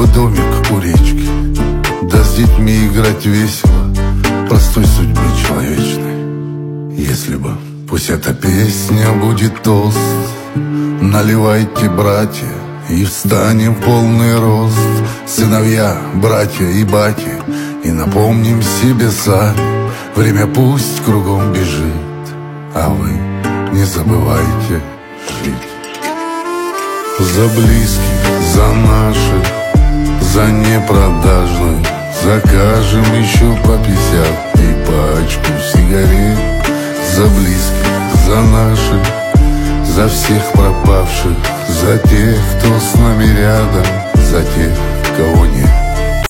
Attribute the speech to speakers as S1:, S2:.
S1: домик у речки, да с детьми играть весело, простой судьбы человечной. Если бы, пусть эта песня будет тост. Наливайте, братья, и встанем в полный рост, сыновья, братья и бати, и напомним себе сами: время пусть кругом бежит, а вы не забывайте жить. За близких, за наших, за непродажных закажем еще по 50 и пачку сигарет. За близких, за наших, за всех пропавших, за тех, кто с нами рядом, за тех,